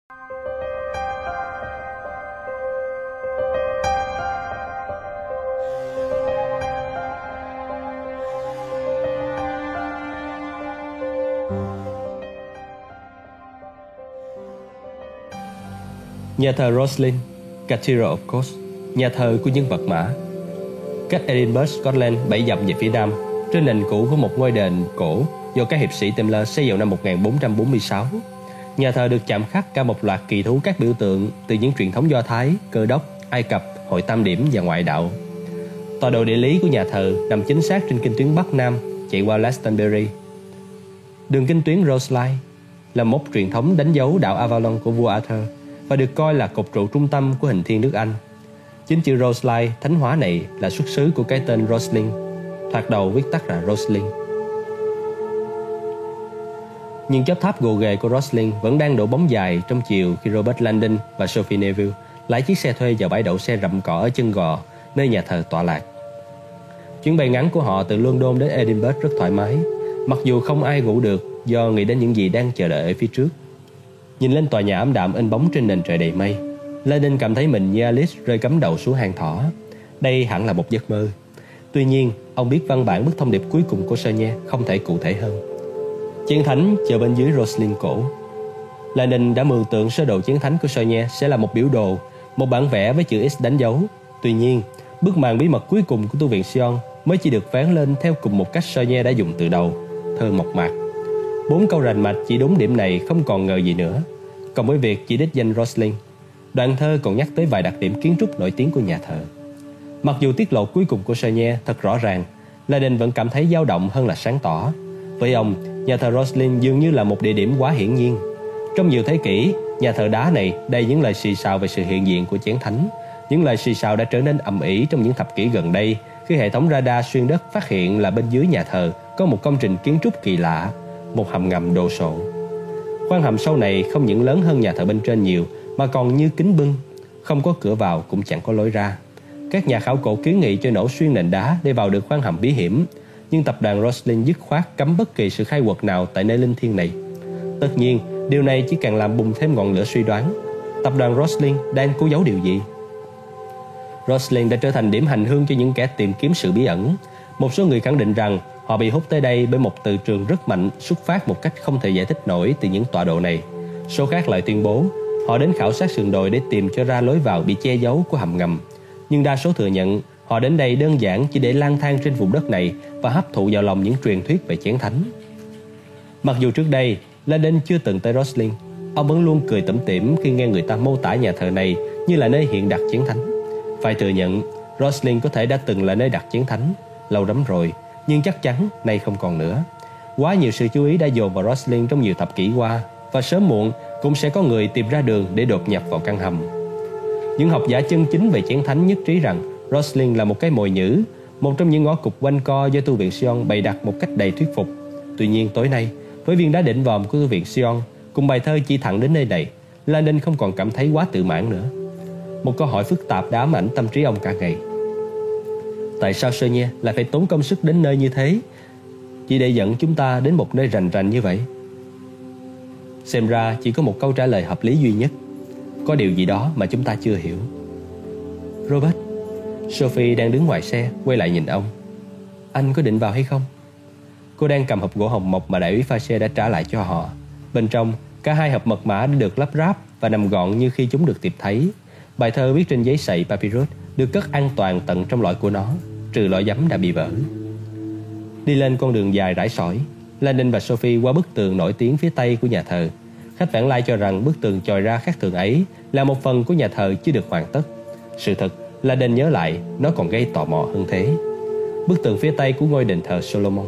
Nhà thờ Roslin, Cathedral of Course, nhà thờ của những vật mã. Cách Edinburgh, Scotland 7 dặm về phía nam, trên nền cũ của một ngôi đền cổ do các hiệp sĩ Templar xây dựng năm 1446. Nhà thờ được chạm khắc cả một loạt kỳ thú các biểu tượng từ những truyền thống Do Thái, Cơ đốc, Ai Cập, Hội Tam Điểm và ngoại đạo. Tọa độ địa lý của nhà thờ nằm chính xác trên kinh tuyến Bắc Nam chạy qua Glastonbury. Đường kinh tuyến Roseline là mốc truyền thống đánh dấu đạo Avalon của vua Arthur và được coi là cột trụ trung tâm của hình thiên nước Anh. Chính chữ Roseline thánh hóa này là xuất xứ của cái tên Roslin, thoạt đầu viết tắt là Roslin. Nhưng chóp tháp gồ ghề của Roslin vẫn đang đổ bóng dài trong chiều khi Robert Landon và Sophie Neville lái chiếc xe thuê vào bãi đậu xe rậm cỏ ở chân gò, nơi nhà thờ tọa lạc. Chuyến bay ngắn của họ từ London đến Edinburgh rất thoải mái, mặc dù không ai ngủ được do nghĩ đến những gì đang chờ đợi ở phía trước. Nhìn lên tòa nhà ảm đạm in bóng trên nền trời đầy mây, Landon cảm thấy mình như Alice rơi cắm đầu xuống hang thỏ. Đây hẳn là một giấc mơ. Tuy nhiên, ông biết văn bản bức thông điệp cuối cùng của Sonia không thể cụ thể hơn. Chiến thánh chờ bên dưới Roslin cổ. Landon đã mường tượng sơ đồ chiến thánh của Sonia sẽ là một biểu đồ, một bản vẽ với chữ X đánh dấu. Tuy nhiên, bức màn bí mật cuối cùng của tu viện Sion mới chỉ được vén lên theo cùng một cách Sonia đã dùng từ đầu, thơ mộc mạc. 4 câu rành mạch chỉ đúng điểm này không còn ngờ gì nữa. Còn với việc chỉ đích danh Roslin, đoạn thơ còn nhắc tới vài đặc điểm kiến trúc nổi tiếng của nhà thờ. Mặc dù tiết lộ cuối cùng của Sonia thật rõ ràng, Landon vẫn cảm thấy dao động hơn là sáng tỏ. Với ông, nhà thờ Roslin dường như là một địa điểm quá hiển nhiên. Trong nhiều thế kỷ, nhà thờ đá này đầy những lời xì xào về sự hiện diện của chén thánh. Những lời xì xào đã trở nên ầm ĩ trong những thập kỷ gần đây khi hệ thống radar xuyên đất phát hiện là bên dưới nhà thờ có một công trình kiến trúc kỳ lạ, một hầm ngầm đồ sộ. Khoang hầm sâu này không những lớn hơn nhà thờ bên trên nhiều mà còn như kính bưng, không có cửa vào cũng chẳng có lối ra. Các nhà khảo cổ kiến nghị cho nổ xuyên nền đá để vào được khoang hầm bí hiểm, nhưng tập đoàn Roslin dứt khoát cấm bất kỳ sự khai quật nào tại nơi linh thiêng này. Tất nhiên, điều này chỉ càng làm bùng thêm ngọn lửa suy đoán. Tập đoàn Roslin đang cố giấu điều gì? Roslin đã trở thành điểm hành hương cho những kẻ tìm kiếm sự bí ẩn. Một số người khẳng định rằng họ bị hút tới đây bởi một từ trường rất mạnh xuất phát một cách không thể giải thích nổi từ những tọa độ này. Số khác lại tuyên bố họ đến khảo sát sườn đồi để tìm cho ra lối vào bị che giấu của hầm ngầm. Nhưng đa số thừa nhận họ đến đây đơn giản chỉ để lang thang trên vùng đất này và hấp thụ vào lòng những truyền thuyết về chén thánh. Mặc dù trước đây Landon chưa từng tới Roslin, ông vẫn luôn cười tủm tỉm khi nghe người ta mô tả nhà thờ này như là nơi hiện đặt chén thánh. Phải thừa nhận, Roslin có thể đã từng là nơi đặt chén thánh, lâu lắm rồi, nhưng chắc chắn nay không còn nữa. Quá nhiều sự chú ý đã dồn vào Roslin trong nhiều thập kỷ qua, và sớm muộn cũng sẽ có người tìm ra đường để đột nhập vào căn hầm. Những học giả chân chính về chén thánh nhất trí rằng Roslin là một cái mồi nhữ, một trong những ngõ cụt quanh co do tu viện Sion bày đặt một cách đầy thuyết phục. Tuy nhiên tối nay, với viên đá đỉnh vòm của tu viện Sion cùng bài thơ chỉ thẳng đến nơi này, Landon không còn cảm thấy quá tự mãn nữa. Một câu hỏi phức tạp đã ám ảnh tâm trí ông cả ngày. Tại sao Sonia lại phải tốn công sức đến nơi như thế, chỉ để dẫn chúng ta đến một nơi rành rành như vậy? Xem ra chỉ có một câu trả lời hợp lý duy nhất. Có điều gì đó mà chúng ta chưa hiểu. Robert, Sophie đang đứng ngoài xe quay lại nhìn ông. Anh có định vào hay không? Cô đang cầm hộp gỗ hồng mộc mà đại úy Fache đã trả lại cho họ. Bên trong, cả hai hộp mật mã đã được lắp ráp và nằm gọn như khi chúng được tìm thấy. Bài thơ viết trên giấy sậy papyrus được cất an toàn tận trong lõi của nó, trừ lõi giấm đã bị vỡ. Đi lên con đường dài rải sỏi, Landon và Sophie qua bức tường nổi tiếng phía tây của nhà thờ. Khách vãng lai cho rằng bức tường chòi ra khác thường ấy là một phần của nhà thờ chưa được hoàn tất. Sự thật, Landon nhớ lại, nó còn gây tò mò hơn thế. Bức tường phía tây của ngôi đền thờ Solomon.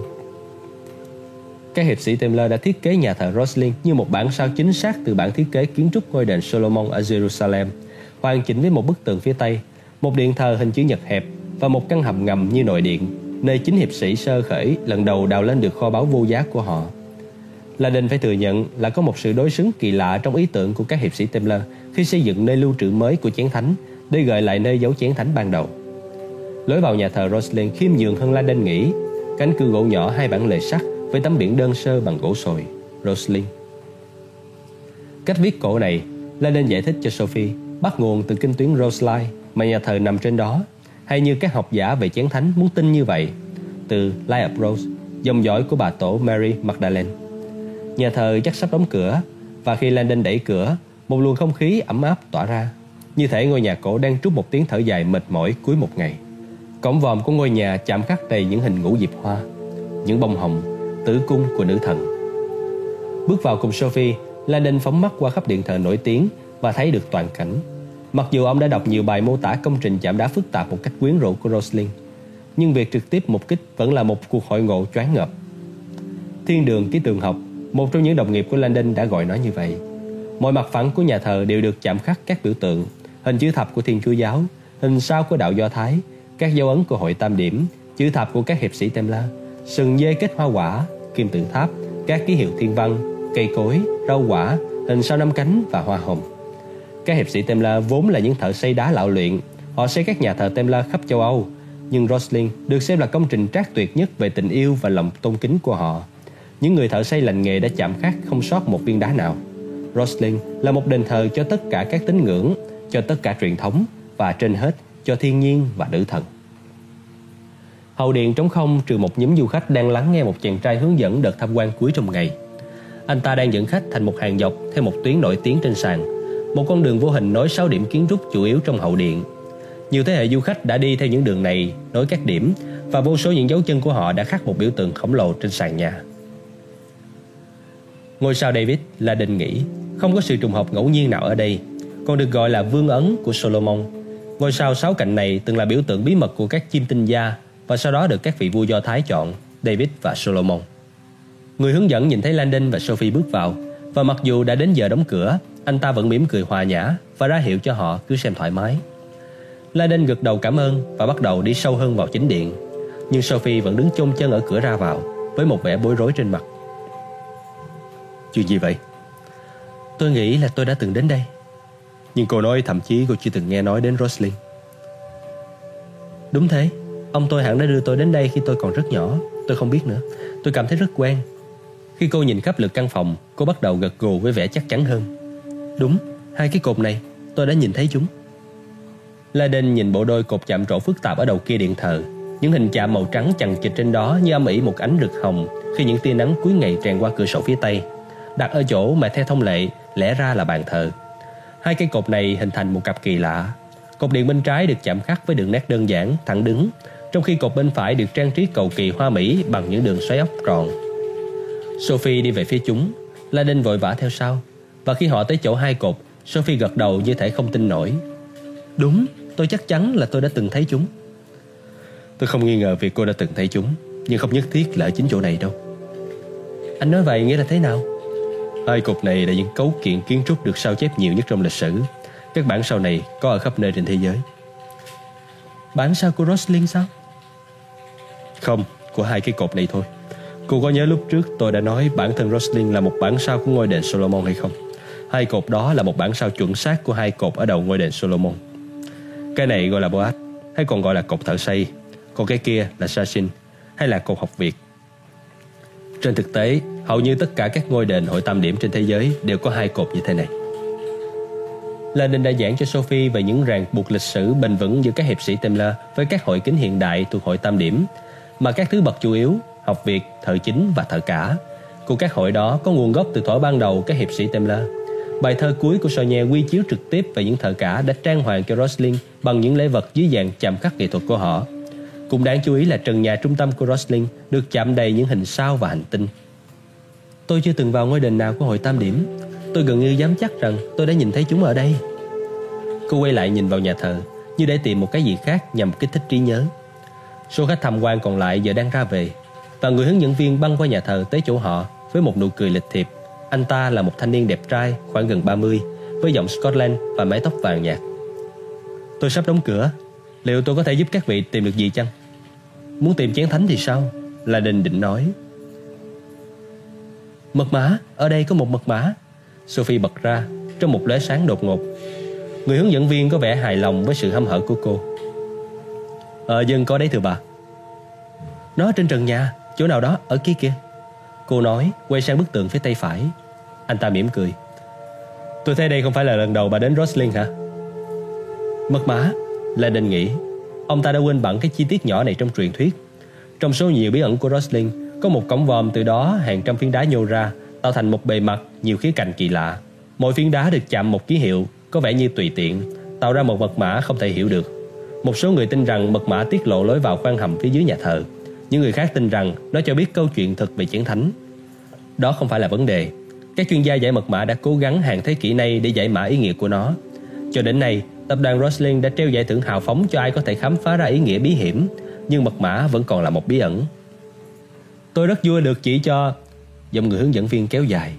Các hiệp sĩ Templar đã thiết kế nhà thờ Roslin như một bản sao chính xác từ bản thiết kế kiến trúc ngôi đền Solomon ở Jerusalem, hoàn chỉnh với một bức tường phía tây, một điện thờ hình chữ nhật hẹp và một căn hầm ngầm như nội điện, nơi chính hiệp sĩ sơ khởi lần đầu đào lên được kho báu vô giá của họ. Landon phải thừa nhận là có một sự đối xứng kỳ lạ trong ý tưởng của các hiệp sĩ Templar khi xây dựng nơi lưu trữ mới của chén thánh để gợi lại nơi giấu chén thánh ban đầu. Lối vào nhà thờ Roslin khiêm nhường hơn Landon nghĩ. Cánh cửa gỗ nhỏ 2 bản lề sắt với tấm biển đơn sơ bằng gỗ sồi, Roslin. Cách viết cổ này, Landon giải thích cho Sophie bắt nguồn từ kinh tuyến Rosely mà nhà thờ nằm trên đó, hay như các học giả về chén thánh muốn tin như vậy, từ Light of Rose, dòng dõi của bà tổ Mary Magdalene. Nhà thờ chắc sắp đóng cửa, và khi Landon đẩy cửa, một luồng không khí ấm áp tỏa ra, như thể ngôi nhà cổ đang trút một tiếng thở dài mệt mỏi cuối một ngày. Cổng vòm của ngôi nhà chạm khắc đầy những hình ngũ diệp hoa, những bông hồng, tử cung của nữ thần. Bước vào cùng Sophie, Landon phóng mắt qua khắp điện thờ nổi tiếng và thấy được toàn cảnh. Mặc dù ông đã đọc nhiều bài mô tả công trình chạm đá phức tạp một cách quyến rũ của Rosling, nhưng việc trực tiếp mục kích vẫn là một cuộc hội ngộ choáng ngợp. Thiên đường ký tường học, một trong những đồng nghiệp của Landon đã gọi nó như vậy. Mọi mặt phẳng của nhà thờ đều được chạm khắc các biểu tượng, hình chữ thập của Thiên Chúa giáo, hình sao của đạo Do Thái, các dấu ấn của hội Tam Điểm, chữ thập của các hiệp sĩ Templar, sừng dê kết hoa quả, kim tự tháp, các ký hiệu thiên văn, cây cối, rau quả, hình sao năm cánh và hoa hồng. Các hiệp sĩ Templar vốn là những thợ xây đá lão luyện, họ xây các nhà thờ Templar khắp châu Âu, nhưng Rosling được xem là công trình trác tuyệt nhất về tình yêu và lòng tôn kính của họ. Những người thợ xây lành nghề đã chạm khắc không sót một viên đá nào. Rosling là một đền thờ cho tất cả các tín ngưỡng, cho tất cả truyền thống, và trên hết cho thiên nhiên và nữ thần. Hậu điện trống không trừ một nhóm du khách đang lắng nghe một chàng trai hướng dẫn đợt tham quan cuối trong ngày. Anh ta đang dẫn khách thành một hàng dọc theo một tuyến nổi tiếng trên sàn, một con đường vô hình nối 6 điểm kiến trúc chủ yếu trong hậu điện. Nhiều thế hệ du khách đã đi theo những đường này nối các điểm, và vô số những dấu chân của họ đã khắc một biểu tượng khổng lồ trên sàn nhà. Ngôi sao David là định nghĩ, không có sự trùng hợp ngẫu nhiên nào ở đây, còn được gọi là vương ấn của Solomon. Ngôi sao 6 cạnh này từng là biểu tượng bí mật của các chim tinh gia, và sau đó được các vị vua Do Thái chọn, David và Solomon. Người hướng dẫn nhìn thấy Landon và Sophie bước vào, và mặc dù đã đến giờ đóng cửa, anh ta vẫn mỉm cười hòa nhã và ra hiệu cho họ cứ xem thoải mái. Landon gật đầu cảm ơn và bắt đầu đi sâu hơn vào chính điện, nhưng Sophie vẫn đứng chôn chân ở cửa ra vào với một vẻ bối rối trên mặt. Chuyện gì vậy? Tôi nghĩ là tôi đã từng đến đây. Nhưng cô nói thậm chí cô chưa từng nghe nói đến Rosling. Đúng thế, ông tôi hẳn đã đưa tôi đến đây khi tôi còn rất nhỏ. Tôi không biết nữa, tôi cảm thấy rất quen. Khi cô nhìn khắp lượt căn phòng, cô bắt đầu gật gù với vẻ chắc chắn hơn. Đúng, 2 cái cột này, tôi đã nhìn thấy chúng. Landon nhìn bộ đôi cột chạm trổ phức tạp ở đầu kia điện thờ. Những hình chạm màu trắng chằng chịt trên đó như âm ỉ một ánh rực hồng khi những tia nắng cuối ngày tràn qua cửa sổ phía tây, đặt ở chỗ mà theo thông lệ lẽ ra là bàn thờ. 2 cây cột này hình thành một cặp kỳ lạ. Cột điện bên trái được chạm khắc với đường nét đơn giản, thẳng đứng, trong khi cột bên phải được trang trí cầu kỳ hoa mỹ bằng những đường xoáy ốc tròn. Sophie đi về phía chúng, Landon vội vã theo sau, và khi họ tới chỗ 2 cột, Sophie gật đầu như thể không tin nổi. Đúng, tôi chắc chắn là tôi đã từng thấy chúng. Tôi không nghi ngờ việc cô đã từng thấy chúng, nhưng không nhất thiết là ở chính chỗ này đâu. Anh nói vậy nghĩa là thế nào? 2 cột này là những cấu kiện kiến trúc được sao chép nhiều nhất trong lịch sử. Các bản sao này có ở khắp nơi trên thế giới. Bản sao của Rosling sao? Không, của 2 cái cột này thôi. Cô có nhớ lúc trước tôi đã nói bản thân Rosling là một bản sao của ngôi đền Solomon hay không? 2 cột đó là một bản sao chuẩn xác của 2 cột ở đầu ngôi đền Solomon. Cái này gọi là Boaz, hay còn gọi là cột thợ xây. Còn cái kia là Sachin, hay là cột học Việt. Trên thực tế, hầu như tất cả các ngôi đền hội Tam Điểm trên thế giới đều có 2 cột như thế này. Landon đã giảng cho Sophie về những ràng buộc lịch sử bền vững giữa các hiệp sĩ Templar với các hội kính hiện đại thuộc hội Tam Điểm, mà các thứ bậc chủ yếu, học Việt, thợ chính và thợ cả, của các hội đó có nguồn gốc từ thuở ban đầu các hiệp sĩ Templar. Bài thơ cuối của Sonia quy chiếu trực tiếp về những thợ cả đã trang hoàng cho Rosling bằng những lễ vật dưới dạng chạm khắc nghệ thuật của họ. Cũng đáng chú ý là trần nhà trung tâm của Rosling được chạm đầy những hình sao và hành tinh. Tôi chưa từng vào ngôi đền nào của hội Tam Điểm. Tôi gần như dám chắc rằng tôi đã nhìn thấy chúng ở đây. Cô quay lại nhìn vào nhà thờ như để tìm một cái gì khác nhằm kích thích trí nhớ. Số khách tham quan còn lại giờ đang ra về, và người hướng dẫn viên băng qua nhà thờ tới chỗ họ với một nụ cười lịch thiệp. Anh ta là một thanh niên đẹp trai khoảng gần 30, với giọng Scotland và mái tóc vàng nhạt. Tôi sắp đóng cửa, liệu tôi có thể giúp các vị tìm được gì chăng? Muốn tìm chén thánh thì sao? Landon định nói. Mật mã, ở đây có một mật mã. Sophie bật ra trong một lóe sáng đột ngột. Người hướng dẫn viên có vẻ hài lòng với sự hăm hở của cô. Dân có đấy thưa bà. Nó trên trần nhà, chỗ nào đó ở kia kìa. Cô nói, quay sang bức tường phía tay phải. Anh ta mỉm cười. Tôi thấy đây không phải là lần đầu bà đến Rosling hả? Mật mã, Landon nghĩ. Ông ta đã quên bẵng cái chi tiết nhỏ này trong truyền thuyết. Trong số nhiều bí ẩn của Rosling, có một cổng vòm, từ đó hàng trăm phiến đá nhô ra, tạo thành một bề mặt nhiều khía cạnh kỳ lạ. Mỗi phiến đá được chạm một ký hiệu, có vẻ như tùy tiện, tạo ra một mật mã không thể hiểu được. Một số người tin rằng mật mã tiết lộ lối vào khoang hầm phía dưới nhà thờ. Những người khác tin rằng nó cho biết câu chuyện thật về chiến thánh. Đó không phải là vấn đề. Các chuyên gia giải mật mã đã cố gắng hàng thế kỷ nay để giải mã ý nghĩa của nó. Cho đến nay, tập đoàn Rosling đã treo giải thưởng hào phóng cho ai có thể khám phá ra ý nghĩa bí hiểm, nhưng mật mã vẫn còn là một bí ẩn. Tôi rất vui được chỉ cho... Giọng người hướng dẫn viên kéo dài.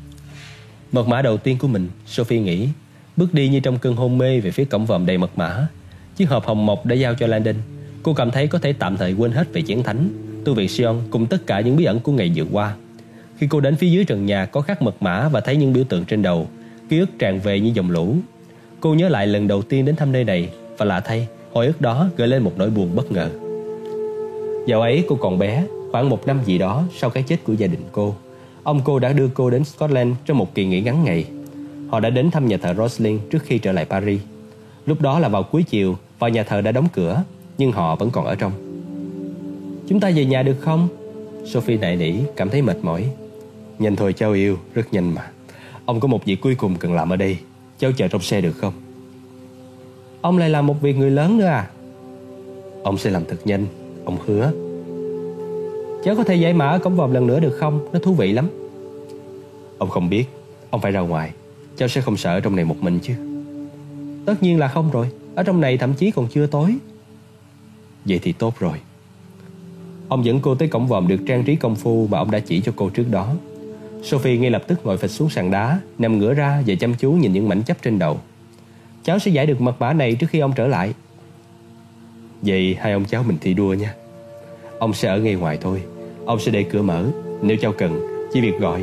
Mật mã đầu tiên của mình, Sophie nghĩ, bước đi như trong cơn hôn mê về phía cổng vòm đầy mật mã. Chiếc hộp hồng mộc đã giao cho Landon. Cô cảm thấy có thể tạm thời quên hết về chiến thánh, tu viện Sion cùng tất cả những bí ẩn của ngày vừa qua. Khi cô đến phía dưới trần nhà có khắc mật mã và thấy những biểu tượng trên đầu, ký ức tràn về như dòng lũ. Cô nhớ lại lần đầu tiên đến thăm nơi này, và lạ thay, hồi ức đó gợi lên một nỗi buồn bất ngờ. Dạo ấy cô còn bé, khoảng 1 năm gì đó sau cái chết của gia đình cô. Ông cô đã đưa cô đến Scotland trong một kỳ nghỉ ngắn ngày. Họ đã đến thăm nhà thờ Rosling trước khi trở lại Paris. Lúc đó là vào cuối chiều và nhà thờ đã đóng cửa, nhưng họ vẫn còn ở trong. Chúng ta về nhà được không? Sophie nài nỉ, cảm thấy mệt mỏi. Nhanh thôi cháu yêu, rất nhanh mà. Ông có một việc cuối cùng cần làm ở đây. Cháu chờ trong xe được không? Ông lại làm một việc người lớn nữa à? Ông sẽ làm thật nhanh, ông hứa. Cháu có thể giải mã ở cổng vòm lần nữa được không? Nó thú vị lắm. Ông không biết, ông phải ra ngoài. Cháu sẽ không sợ ở trong này một mình chứ? Tất nhiên là không rồi. Ở trong này thậm chí còn chưa tối. Vậy thì tốt rồi. Ông dẫn cô tới cổng vòm được trang trí công phu mà ông đã chỉ cho cô trước đó. Sophie ngay lập tức ngồi phịch xuống sàn đá, nằm ngửa ra và chăm chú nhìn những mảnh chấp trên đầu. Cháu sẽ giải được mật mã này trước khi ông trở lại. Vậy hai ông cháu mình thi đua nha. Ông sẽ ở ngay ngoài thôi. Ông sẽ để cửa mở. Nếu cháu cần, chỉ việc gọi.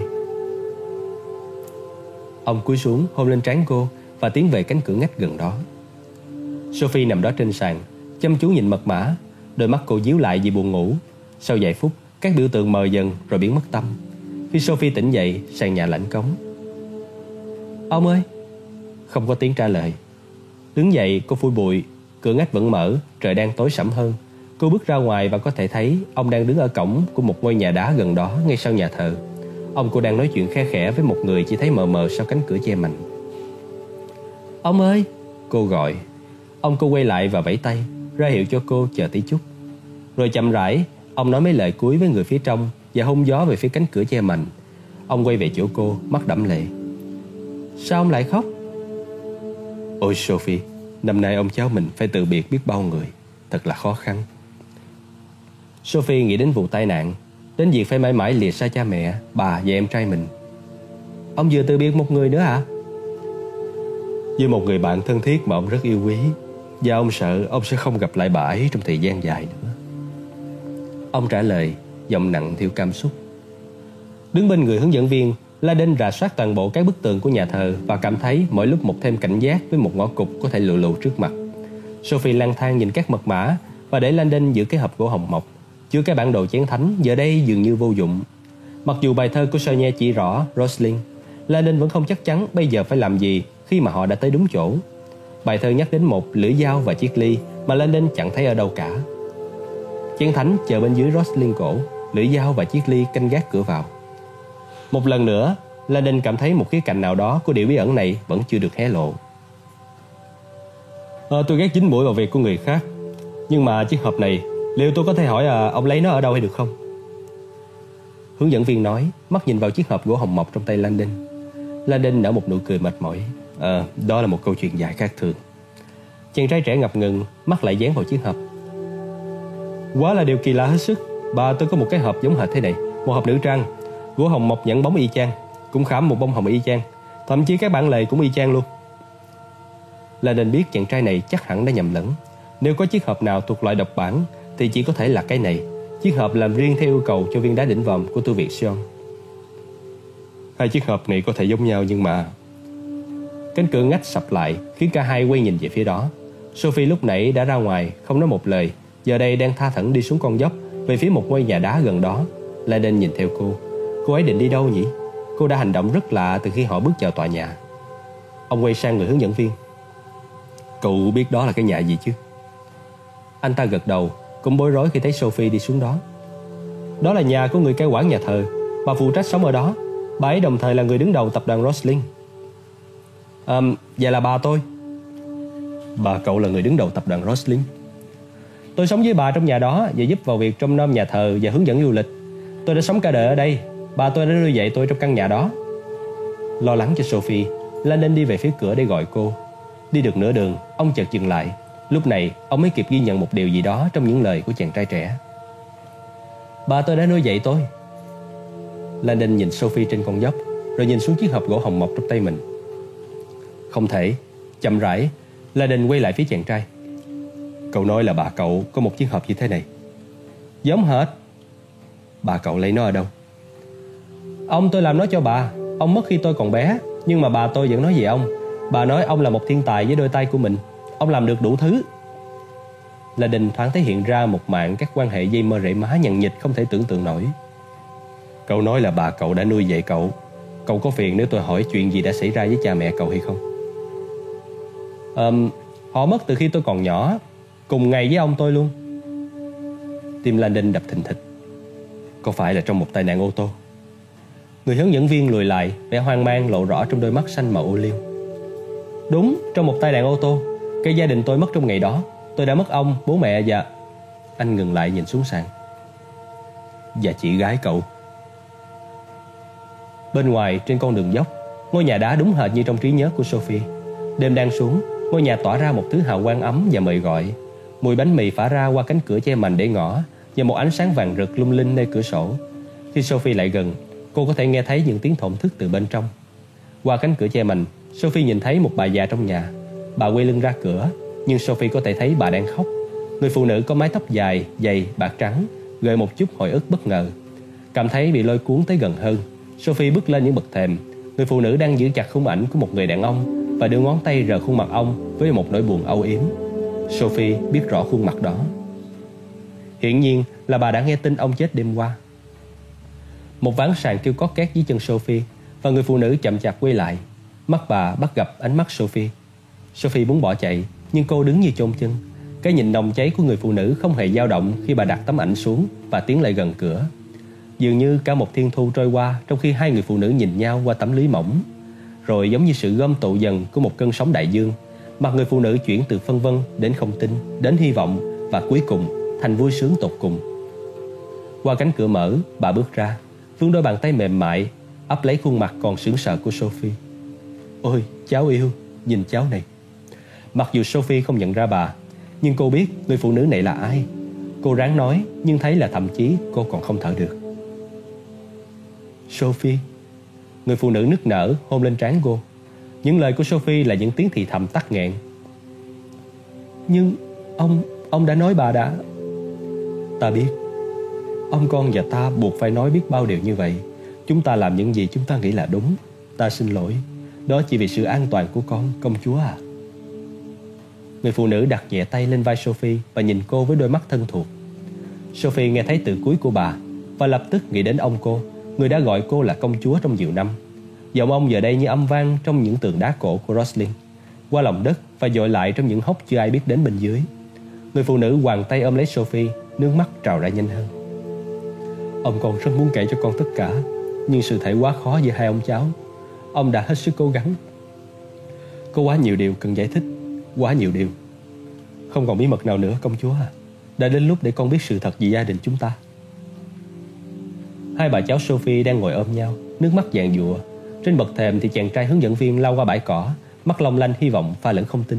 Ông cúi xuống hôn lên trán cô và tiến về cánh cửa ngách gần đó. Sophie nằm đó trên sàn, chăm chú nhìn mật mã. Đôi mắt cô díu lại vì buồn ngủ. Sau vài phút, các biểu tượng mờ dần rồi biến mất tâm. Khi Sophie tỉnh dậy, sàn nhà lạnh cống. Ông ơi! Không có tiếng trả lời. Đứng dậy, cô phủi bụi. Cửa ngách vẫn mở, trời đang tối sẫm hơn. Cô bước ra ngoài và có thể thấy ông đang đứng ở cổng của một ngôi nhà đá gần đó, ngay sau nhà thờ. Ông cô đang nói chuyện khe khẽ với một người chỉ thấy mờ mờ sau cánh cửa che mành. Ông ơi! Cô gọi. Ông cô quay lại và vẫy tay, ra hiệu cho cô chờ tí chút. Rồi chậm rãi, ông nói mấy lời cuối với người phía trong và hông gió về phía cánh cửa che mành. Ông quay về chỗ cô, mắt đẫm lệ. Sao ông lại khóc? Ôi Sophie, năm nay ông cháu mình phải từ biệt biết bao người. Thật là khó khăn. Sophie nghĩ đến vụ tai nạn, đến việc phải mãi mãi lìa xa cha mẹ, bà và em trai mình. Ông vừa từ biệt một người nữa hả? Với một người bạn thân thiết mà ông rất yêu quý. Và ông sợ ông sẽ không gặp lại bà ấy trong thời gian dài nữa. Ông trả lời, giọng nặng theo cảm xúc. Đứng bên người hướng dẫn viên, Landon rà soát toàn bộ các bức tường của nhà thờ và cảm thấy mỗi lúc một thêm cảnh giác với một ngõ cụt có thể lù lù trước mặt. Sophie lang thang nhìn các mật mã và để Landon giữ cái hộp gỗ hồng mộc chứa cái bản đồ chén thánh giờ đây dường như vô dụng. Mặc dù bài thơ của Sonia chỉ rõ Rosling, Landon vẫn không chắc chắn bây giờ phải làm gì khi mà họ đã tới đúng chỗ. Bài thơ nhắc đến một lưỡi dao và chiếc ly mà Landon chẳng thấy ở đâu cả. Chén thánh chờ bên dưới Rosling cổ, lưỡi dao và chiếc ly canh gác cửa vào. Một lần nữa, Landon cảm thấy một khía cạnh nào đó của điều bí ẩn này vẫn chưa được hé lộ. Tôi ghét dính mũi vào việc của người khác. Nhưng mà chiếc hộp này, liệu tôi có thể hỏi ông lấy nó ở đâu hay được không? Hướng dẫn viên nói, mắt nhìn vào chiếc hộp gỗ hồng mộc trong tay Landon. Landon nở một nụ cười mệt mỏi. Đó là một câu chuyện dài khác thường. Chàng trai trẻ ngập ngừng, mắt lại dán vào chiếc hộp. Quá là điều kỳ lạ hết sức. Bà tôi có một cái hộp giống hệt thế này, một hộp nữ trang, gỗ hồng mộc nhẫn bóng y chang, cũng khảm một bông hồng y chang, thậm chí các bản lề cũng y chang luôn. Landon biết chàng trai này chắc hẳn đã nhầm lẫn. Nếu có chiếc hộp nào thuộc loại độc bản thì chỉ có thể là cái này, chiếc hộp làm riêng theo yêu cầu cho viên đá đỉnh vòm của tu viện Sion. Hai chiếc hộp này có thể giống nhau nhưng mà... Cánh cửa ngách sập lại khiến cả hai quay nhìn về phía đó. Sophie lúc nãy đã ra ngoài không nói một lời, giờ đây đang tha thẩn đi xuống con dốc về phía một ngôi nhà đá gần đó. Landon nhìn theo cô ấy định đi đâu nhỉ? Cô đã hành động rất lạ từ khi họ bước vào tòa nhà. Ông quay sang người hướng dẫn viên. Cậu biết đó là cái nhà gì chứ? Anh ta gật đầu, cũng bối rối khi thấy Sophie đi xuống đó. Đó là nhà của người cai quản nhà thờ. Bà phụ trách sống ở đó. Bà ấy đồng thời là người đứng đầu tập đoàn Rosling. Vậy là bà tôi. Bà cậu là người đứng đầu tập đoàn Rosling? Tôi sống với bà trong nhà đó và giúp vào việc trông nom nhà thờ và hướng dẫn du lịch. Tôi đã sống cả đời ở đây. Bà tôi đã nuôi dạy tôi trong căn nhà đó. Lo lắng cho Sophie, Landon đi về phía cửa để gọi cô. Đi được nửa đường, ông chợt dừng lại. Lúc này, ông mới kịp ghi nhận một điều gì đó trong những lời của chàng trai trẻ. Bà tôi đã nuôi dạy tôi. Landon nhìn Sophie trên con dốc, rồi nhìn xuống chiếc hộp gỗ hồng mộc trong tay mình. Không thể. Chậm rãi, Landon quay lại phía chàng trai. Cậu nói là bà cậu có một chiếc hộp như thế này. Giống hệt. Bà cậu lấy nó ở đâu? Ông tôi làm nó cho bà. Ông mất khi tôi còn bé, nhưng mà bà tôi vẫn nói về ông. Bà nói ông là một thiên tài với đôi tay của mình. Ông làm được đủ thứ. Landon thoáng thấy hiện ra một mạng các quan hệ dây mơ rễ má nhằn nhịt không thể tưởng tượng nổi. Cậu nói là bà cậu đã nuôi dạy cậu. Cậu có phiền nếu tôi hỏi chuyện gì đã xảy ra với cha mẹ cậu hay không? Họ mất từ khi tôi còn nhỏ, cùng ngày với ông tôi luôn. Tim Landon đập thình thịch. Có phải là trong một tai nạn ô tô? Người hướng dẫn viên lùi lại, vẻ hoang mang lộ rõ trong đôi mắt xanh màu ô liu. Đúng, trong một tai nạn ô tô. Cái gia đình tôi mất trong ngày đó. Tôi đã mất ông, bố mẹ và... Anh ngừng lại nhìn xuống sàn. Và chị gái cậu. Bên ngoài, trên con đường dốc, ngôi nhà đá đúng hệt như trong trí nhớ của Sophie. Đêm đang xuống, ngôi nhà tỏa ra một thứ hào quang ấm và mời gọi. Mùi bánh mì phả ra qua cánh cửa che mành để ngõ, và một ánh sáng vàng rực lung linh nơi cửa sổ. Khi Sophie lại gần, cô có thể nghe thấy những tiếng thổn thức từ bên trong. Qua cánh cửa che mành, Sophie nhìn thấy một bà già trong nhà. Bà quay lưng ra cửa, nhưng Sophie có thể thấy bà đang khóc. Người phụ nữ có mái tóc dài, dày, bạc trắng, gợi một chút hồi ức bất ngờ. Cảm thấy bị lôi cuốn tới gần hơn, Sophie bước lên những bậc thềm. Người phụ nữ đang giữ chặt khung ảnh của một người đàn ông và đưa ngón tay rờ khuôn mặt ông với một nỗi buồn âu yếm. Sophie biết rõ khuôn mặt đó. Hiển nhiên là bà đã nghe tin ông chết đêm qua. Một ván sàn kêu cót két dưới chân Sophie, và người phụ nữ chậm chạp quay lại. Mắt bà bắt gặp ánh mắt Sophie. Sophie muốn bỏ chạy, nhưng cô đứng như chôn chân. Cái nhìn nồng cháy của người phụ nữ không hề dao động khi bà đặt tấm ảnh xuống và tiến lại gần cửa. Dường như cả một thiên thu trôi qua trong khi hai người phụ nữ nhìn nhau qua tấm lưới mỏng. Rồi giống như sự gom tụ dần của một cơn sóng đại dương, mặt người phụ nữ chuyển từ phân vân đến không tin, đến hy vọng, và cuối cùng thành vui sướng tột cùng. Qua cánh cửa mở, bà bước ra, vươn đôi bàn tay mềm mại ấp lấy khuôn mặt còn sững sờ của Sophie. Ôi, cháu yêu, nhìn cháu này. Mặc dù Sophie không nhận ra bà, nhưng cô biết người phụ nữ này là ai. Cô ráng nói, nhưng thấy là thậm chí cô còn không thở được. Sophie. Người phụ nữ nức nở hôn lên trán cô. Những lời của Sophie là những tiếng thì thầm tắc nghẹn. Nhưng ông đã nói bà đã... Ta biết. Ông con và ta buộc phải nói biết bao điều như vậy. Chúng ta làm những gì chúng ta nghĩ là đúng. Ta xin lỗi. Đó chỉ vì sự an toàn của con, công chúa à. Người phụ nữ đặt nhẹ tay lên vai Sophie và nhìn cô với đôi mắt thân thuộc. Sophie nghe thấy từ cuối của bà và lập tức nghĩ đến ông cô, người đã gọi cô là công chúa trong nhiều năm. Giọng ông giờ đây như âm vang trong những tường đá cổ của Rosling, qua lòng đất và dội lại trong những hốc chưa ai biết đến bên dưới. Người phụ nữ hoàng tay ôm lấy Sophie, nước mắt trào ra nhanh hơn. Ông con rất muốn kể cho con tất cả, nhưng sự thể quá khó giữa hai ông cháu. Ông đã hết sức cố gắng. Có quá nhiều điều cần giải thích, quá nhiều điều. Không còn bí mật nào nữa, công chúa à. Đã đến lúc để con biết sự thật về gia đình chúng ta. Hai bà cháu Sophie đang ngồi ôm nhau, nước mắt giàn giụa. Trên bậc thềm thì chàng trai hướng dẫn viên lao qua bãi cỏ, mắt long lanh hy vọng pha lẫn không tin.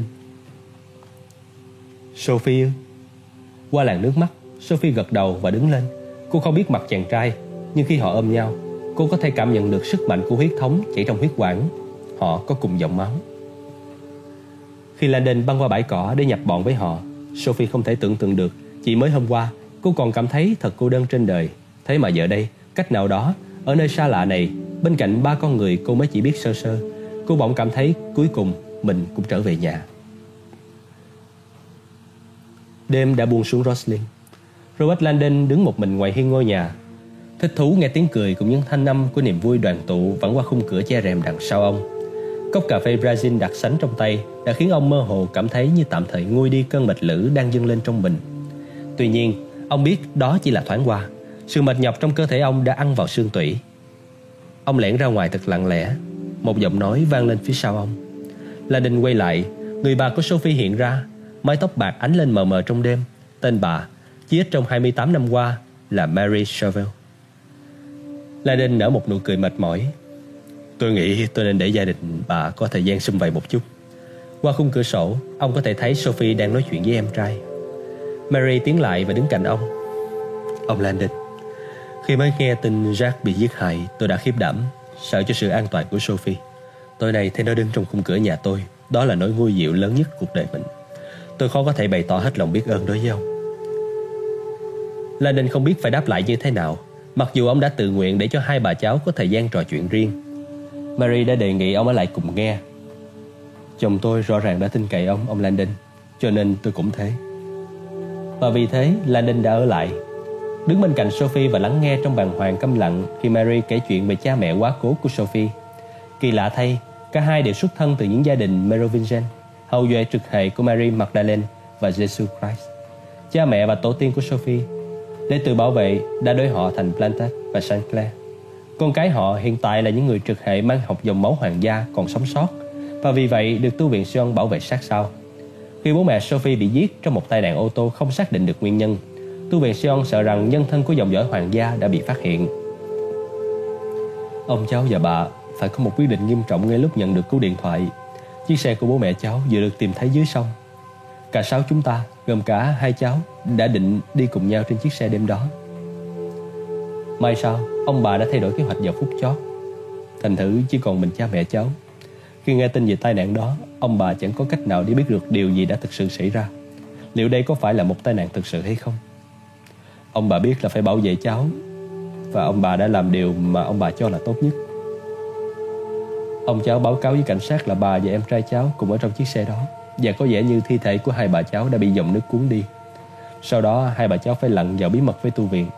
Sophie ư? Qua làn nước mắt, Sophie gật đầu và đứng lên. Cô không biết mặt chàng trai, nhưng khi họ ôm nhau, cô có thể cảm nhận được sức mạnh của huyết thống chảy trong huyết quản. Họ có cùng dòng máu. Khi Landon băng qua bãi cỏ để nhập bọn với họ, Sophie không thể tưởng tượng được chỉ mới hôm qua cô còn cảm thấy thật cô đơn trên đời. Thế mà giờ đây, cách nào đó, ở nơi xa lạ này, bên cạnh ba con người cô mới chỉ biết sơ sơ, cô bỗng cảm thấy cuối cùng mình cũng trở về nhà. Đêm đã buông xuống Rosling. Robert Landon đứng một mình ngoài hiên ngôi nhà, thích thú nghe tiếng cười cùng những thanh âm của niềm vui đoàn tụ vẳng qua khung cửa che rèm đằng sau ông. Cốc cà phê Brazil đặc sánh trong tay đã khiến ông mơ hồ cảm thấy như tạm thời nguôi đi cơn mệt lử đang dâng lên trong mình. Tuy nhiên, ông biết đó chỉ là thoáng qua. Sự mệt nhọc trong cơ thể ông đã ăn vào xương tủy. Ông lẻn ra ngoài thật lặng lẽ. Một giọng nói vang lên phía sau ông. Landon quay lại. Người bà của Sophie hiện ra, mái tóc bạc ánh lên mờ mờ trong đêm. Tên bà, chỉ ít trong 28 năm qua, là Mary Chauvel. Landon nở một nụ cười mệt mỏi. Tôi nghĩ tôi nên để gia đình bà có thời gian sum vầy một chút. Qua khung cửa sổ, ông có thể thấy Sophie đang nói chuyện với em trai. Mary tiến lại và đứng cạnh ông. Ông Landon, khi mới nghe tin Jack bị giết hại, tôi đã khiếp đảm, sợ cho sự an toàn của Sophie. Tối nay thấy nó đứng trong khung cửa nhà tôi, đó là nỗi vui dịu lớn nhất cuộc đời mình. Tôi khó có thể bày tỏ hết lòng biết ơn đối với ông. Landon không biết phải đáp lại như thế nào, mặc dù ông đã tự nguyện để cho hai bà cháu có thời gian trò chuyện riêng. Mary đã đề nghị ông ở lại cùng nghe. Chồng tôi rõ ràng đã tin cậy ông Landon, cho nên tôi cũng thế. Và vì thế Landon đã ở lại, đứng bên cạnh Sophie và lắng nghe trong bàng hoàng câm lặng khi Mary kể chuyện về cha mẹ quá cố của Sophie. Kỳ lạ thay, cả hai đều xuất thân từ những gia đình Merovingian, hậu duệ trực hệ của Mary Magdalene và Jesus Christ, cha mẹ và tổ tiên của Sophie. Để tự bảo vệ, đã đổi họ thành Plantat và Saint Clair. Con cái họ hiện tại là những người trực hệ mang học dòng máu hoàng gia còn sống sót, và vì vậy được tu viện Sion bảo vệ sát sao. Khi bố mẹ Sophie bị giết trong một tai nạn ô tô không xác định được nguyên nhân, tu viện Sion sợ rằng nhân thân của dòng dõi hoàng gia đã bị phát hiện. Ông cháu và bà phải có một quyết định nghiêm trọng ngay lúc nhận được cú điện thoại. Chiếc xe của bố mẹ cháu vừa được tìm thấy dưới sông. Cả 6 chúng ta, gồm cả hai cháu, đã định đi cùng nhau trên chiếc xe đêm đó. May sao, ông bà đã thay đổi kế hoạch vào phút chót. Thành thử chỉ còn mình cha mẹ cháu. Khi nghe tin về tai nạn đó, ông bà chẳng có cách nào để biết được điều gì đã thực sự xảy ra. Liệu đây có phải là một tai nạn thực sự hay không? Ông bà biết là phải bảo vệ cháu, và ông bà đã làm điều mà ông bà cho là tốt nhất. Ông cháu báo cáo với cảnh sát là bà và em trai cháu cùng ở trong chiếc xe đó, và có vẻ như thi thể của hai bà cháu đã bị dòng nước cuốn đi. Sau đó hai bà cháu phải lặn vào bí mật với tu viện.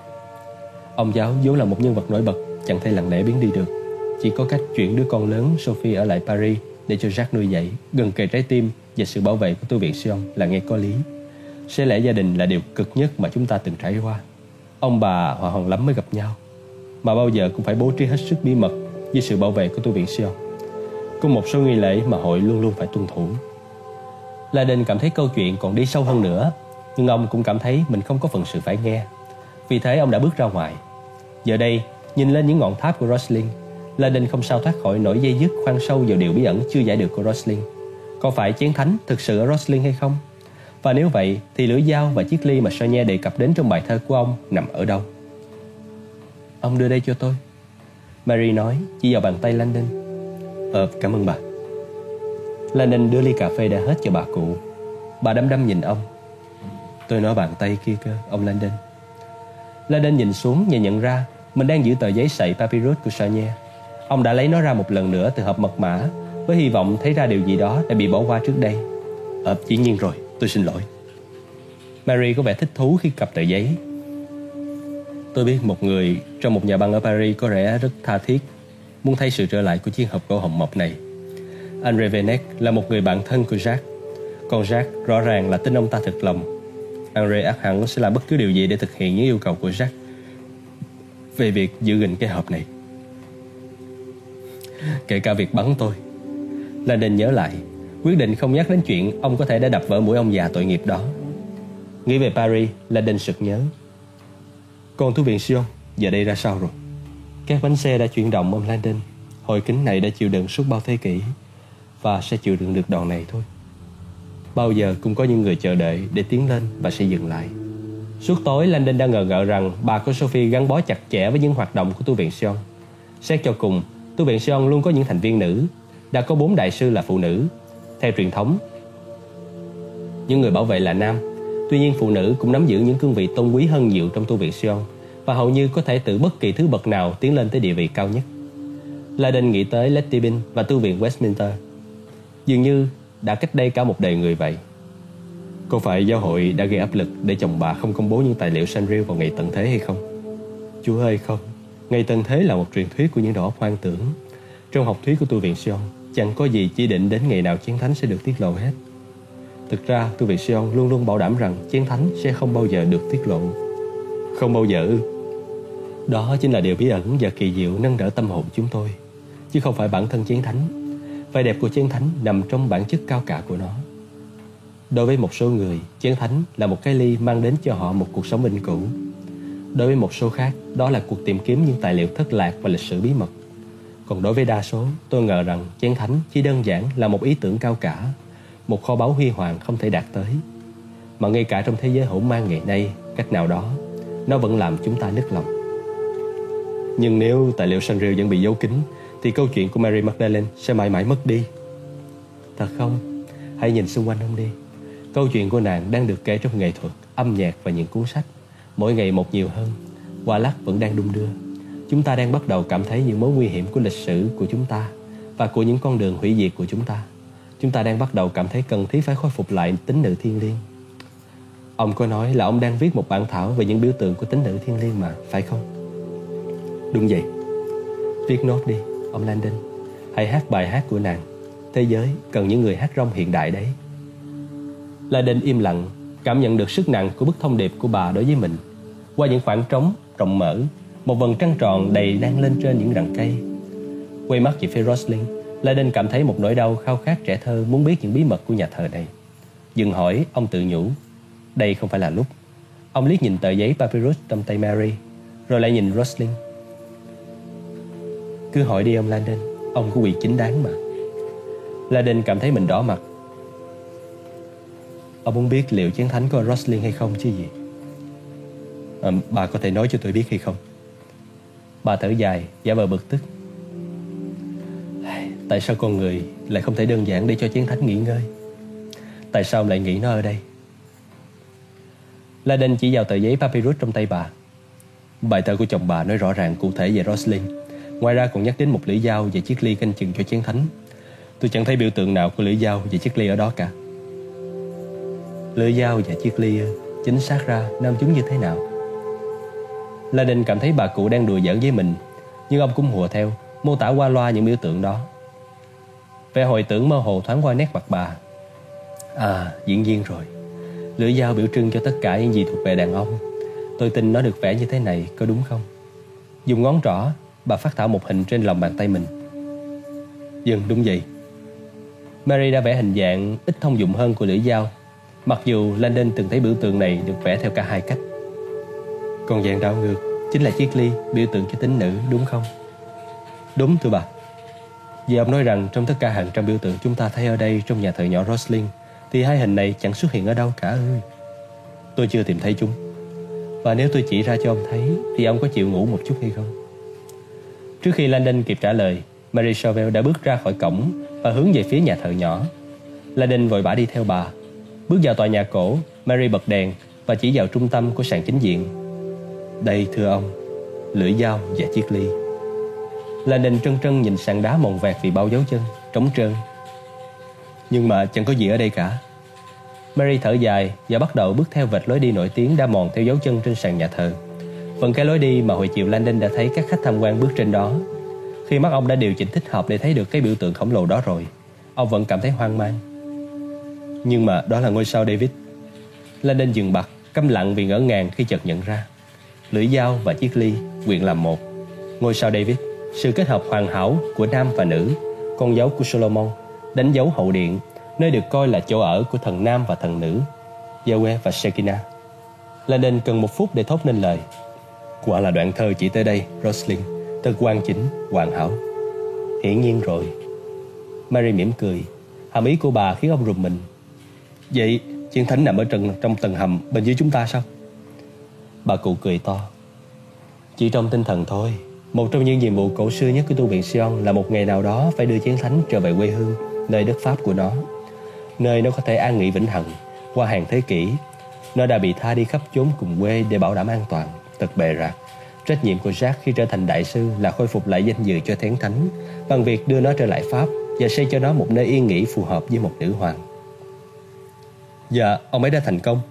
Ông cháu vốn là một nhân vật nổi bật, chẳng thể lặng lẽ biến đi được. Chỉ có cách chuyển đứa con lớn Sophie ở lại Paris để cho Jack nuôi dạy, gần kề trái tim và sự bảo vệ của tu viện Sion là nghe có lý. Sẽ lẽ gia đình là điều cực nhất mà chúng ta từng trải qua. Ông bà hòa hòn lắm mới gặp nhau, mà bao giờ cũng phải bố trí hết sức bí mật với sự bảo vệ của tu viện Sion. Có một số nghi lễ mà hội luôn luôn phải tuân thủ. Landon cảm thấy câu chuyện còn đi sâu hơn nữa, nhưng ông cũng cảm thấy mình không có phận sự phải nghe. Vì thế ông đã bước ra ngoài. Giờ đây, nhìn lên những ngọn tháp của Rosslyn, Landon không sao thoát khỏi nỗi dây dứt khoan sâu vào điều bí ẩn chưa giải được của Rosslyn. Có phải chén thánh thực sự ở Rosslyn hay không? Và nếu vậy thì lưỡi dao và chiếc ly mà Sonia đề cập đến trong bài thơ của ông nằm ở đâu? Ông đưa đây cho tôi, Mary nói, chỉ vào bàn tay Landon. Cảm ơn bà. Landon đưa ly cà phê đã hết cho bà cụ. Bà đăm đăm nhìn ông. Tôi nói bàn tay kia cơ, ông Landon. Landon nhìn xuống và nhận ra mình đang giữ tờ giấy sậy papyrus của Sonia. Ông đã lấy nó ra một lần nữa từ hộp mật mã, với hy vọng thấy ra điều gì đó đã bị bỏ qua trước đây. Dĩ nhiên rồi, tôi xin lỗi. Mary có vẻ thích thú khi cặp tờ giấy. Tôi biết một người trong một nhà băng ở Paris có vẻ rất tha thiết muốn thấy sự trở lại của chiếc hộp gỗ hồng mộc này. Anh Revenek là một người bạn thân của Jack. Còn Jack rõ ràng là tin ông ta thật lòng. Henry ắt hẳn sẽ làm bất cứ điều gì để thực hiện những yêu cầu của Jack về việc giữ gìn cái hộp này, kể cả việc bắn tôi. Landon nhớ lại, quyết định không nhắc đến chuyện ông có thể đã đập vỡ mũi ông già tội nghiệp đó. Nghĩ về Paris, Landon sực nhớ. Còn tu viện Sion giờ đây ra sao rồi? Các bánh xe đã chuyển động, ông Landon. Hội kính này đã chịu đựng suốt bao thế kỷ, và sẽ chịu đựng được đòn này thôi. Bao giờ cũng có những người chờ đợi để tiến lên và sẽ dừng lại. Suốt tối, Landon đã ngờ ngợ rằng bà của Sophie gắn bó chặt chẽ với những hoạt động của tu viện Sion. Xét cho cùng, tu viện Sion luôn có những thành viên nữ. Đã có 4 đại sư là phụ nữ. Theo truyền thống, những người bảo vệ là nam. Tuy nhiên phụ nữ cũng nắm giữ những cương vị tôn quý hơn nhiều trong tu viện Sion, và hầu như có thể từ bất kỳ thứ bậc nào tiến lên tới địa vị cao nhất. Landon nghĩ tới Letty Bin và tu viện Westminster. Dường như đã cách đây cả một đời người vậy. Có phải giáo hội đã gây áp lực để chồng bà không công bố những tài liệu Sanrio vào ngày tận thế hay không? Chúa ơi không, ngày tận thế là một truyền thuyết của những đầu óc hoang tưởng. Trong học thuyết của tu viện Sion, Chẳng có gì chỉ định đến ngày nào chiến thánh sẽ được tiết lộ hết. Thực ra tu viện Sion luôn luôn bảo đảm rằng chiến thánh sẽ không bao giờ được tiết lộ. Không bao giờ ư? Đó chính là điều bí ẩn và kỳ diệu nâng đỡ tâm hồn chúng tôi, chứ không phải bản thân chiến thánh. Vẻ đẹp của chiến thánh nằm trong bản chất cao cả của nó. Đối với một số người, chiến thánh là một cái ly mang đến cho họ một cuộc sống vĩnh cửu. Đối với một số khác, đó là cuộc tìm kiếm những tài liệu thất lạc và lịch sử bí mật. Còn đối với đa số, tôi ngờ rằng chiến thánh chỉ đơn giản là một ý tưởng cao cả, một kho báu huy hoàng không thể đạt tới. Mà ngay cả trong thế giới hỗn mang ngày nay, cách nào đó, nó vẫn làm chúng ta nức lòng. Nhưng nếu tài liệu Sanrio vẫn bị giấu kín, thì câu chuyện của Mary Magdalene sẽ mãi mãi mất đi. Thật không? Hãy nhìn xung quanh ông đi. Câu chuyện của nàng đang được kể trong nghệ thuật, âm nhạc và những cuốn sách. Mỗi ngày một nhiều hơn. Hoa lắc vẫn đang đung đưa. Chúng ta đang bắt đầu cảm thấy những mối nguy hiểm của lịch sử của chúng ta và của những con đường hủy diệt của chúng ta. Chúng ta đang bắt đầu cảm thấy cần thiết phải khôi phục lại tính nữ thiêng liêng. Ông có nói là ông đang viết một bản thảo về những biểu tượng của tính nữ thiêng liêng mà, phải không? Đúng vậy. Viết nốt đi, ông Landon. Hãy hát bài hát của nàng. Thế giới cần những người hát rong hiện đại đấy. Landon im lặng, cảm nhận được sức nặng của bức thông điệp của bà đối với mình. Qua những khoảng trống rộng mở, một vầng trăng tròn đầy đang lên trên những rặng cây. Quay mắt về phía Rosalind, Landon cảm thấy một nỗi đau khao khát trẻ thơ muốn biết những bí mật của nhà thờ này. Dừng hỏi, ông tự nhủ, đây không phải là lúc. Ông liếc nhìn tờ giấy papyrus trong tay Mary, rồi lại nhìn Rosalind. Cứ hỏi đi ông Landon, ông có quyền chính đáng mà. Landon cảm thấy mình đỏ mặt. Ông muốn biết liệu chiến thánh có Rosalind hay không chứ gì? Bà có thể nói cho tôi biết hay không? Bà thở dài, giả vờ bực tức. Tại sao con người lại không thể đơn giản để cho chiến thánh nghỉ ngơi? Tại sao ông lại nghĩ nó ở đây? Landon chỉ vào tờ giấy papyrus trong tay bà. Bài thơ của chồng bà nói rõ ràng cụ thể về Rosalind. Ngoài ra còn nhắc đến một lưỡi dao và chiếc ly canh chừng cho chiến thánh. Tôi chẳng thấy biểu tượng nào của lưỡi dao và chiếc ly ở đó cả. Lưỡi dao và chiếc ly, chính xác ra nam chúng như thế nào? Landon cảm thấy bà cụ đang đùa giỡn với mình, nhưng ông cũng hùa theo, mô tả qua loa những biểu tượng đó. Vẻ hồi tưởng mơ hồ thoáng qua nét mặt bà. Dĩ nhiên rồi. Lưỡi dao biểu trưng cho tất cả những gì thuộc về đàn ông. Tôi tin nó được vẽ như thế này, có đúng không? Dùng ngón trỏ, bà phác thảo một hình trên lòng bàn tay mình. Dừng, đúng vậy. Mary đã vẽ hình dạng ít thông dụng hơn của lưỡi dao, mặc dù Landon từng thấy biểu tượng này được vẽ theo cả hai cách. Còn dạng đảo ngược chính là chiếc ly, biểu tượng cho tính nữ, đúng không? Đúng, thưa bà. Vì ông nói rằng trong tất cả hàng trăm biểu tượng chúng ta thấy ở đây trong nhà thờ nhỏ Rosalind, thì hai hình này chẳng xuất hiện ở đâu cả ư? Tôi chưa tìm thấy chúng. Và nếu tôi chỉ ra cho ông thấy, thì ông có chịu ngủ một chút hay không? Trước khi Landon kịp trả lời, Mary Chauvel đã bước ra khỏi cổng và hướng về phía nhà thờ nhỏ. Landon vội vã đi theo bà. Bước vào tòa nhà cổ, Mary bật đèn và chỉ vào trung tâm của sàn chính diện. Đây, thưa ông, lưỡi dao và chiếc ly. Landon trân trân nhìn sàn đá mòn vẹt vì bao dấu chân, trống trơn. Nhưng mà chẳng có gì ở đây cả. Mary thở dài và bắt đầu bước theo vệt lối đi nổi tiếng đã mòn theo dấu chân trên sàn nhà thờ. Phần cái lối đi mà hồi chiều Landon đã thấy các khách tham quan bước trên đó. Khi mắt ông đã điều chỉnh thích hợp để thấy được cái biểu tượng khổng lồ đó rồi, ông vẫn cảm thấy hoang mang. Nhưng mà đó là ngôi sao David. Landon dừng bặt, câm lặng vì ngỡ ngàng khi chợt nhận ra. Lưỡi dao và chiếc ly quyện làm một. Ngôi sao David, sự kết hợp hoàn hảo của nam và nữ, con dấu của Solomon, đánh dấu hậu điện, nơi được coi là chỗ ở của thần nam và thần nữ, Yahweh và Shekinah. Landon cần một phút để thốt nên lời. Quả là đoạn thơ chỉ tới đây, Rosalind, thật hoàn chỉnh, hoàn hảo. Hiển nhiên rồi. Mary mỉm cười. Hàm ý của bà khiến ông rùng mình. Vậy chiến thánh nằm ở trong tầng hầm bên dưới chúng ta sao? Bà cụ cười to. Chỉ trong tinh thần thôi. Một trong những nhiệm vụ cổ xưa nhất của tu viện Sion là một ngày nào đó phải đưa chiến thánh trở về quê hương, nơi đất Pháp của nó, nơi nó có thể an nghỉ vĩnh hằng. Qua hàng thế kỷ, nó đã bị tha đi khắp chốn cùng quê để bảo đảm an toàn. Thật bề rạc, trách nhiệm của Jacques khi trở thành đại sư là khôi phục lại danh dự cho thánh thánh bằng việc đưa nó trở lại Pháp và xây cho nó một nơi yên nghỉ phù hợp với một nữ hoàng. Dạ, ông ấy đã thành công.